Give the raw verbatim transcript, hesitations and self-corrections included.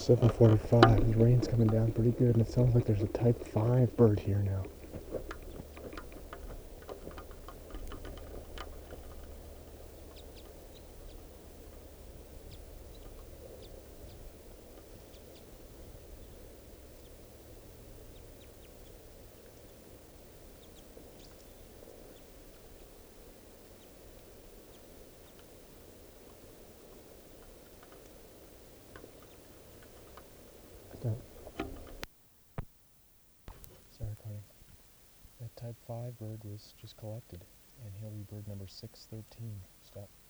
seven forty-five. The rain's coming down pretty good, and it sounds like there's a type five bird here now. Stop. Sorry, recording. That type five bird was just collected, and he'll be bird number six thirteen. Stop.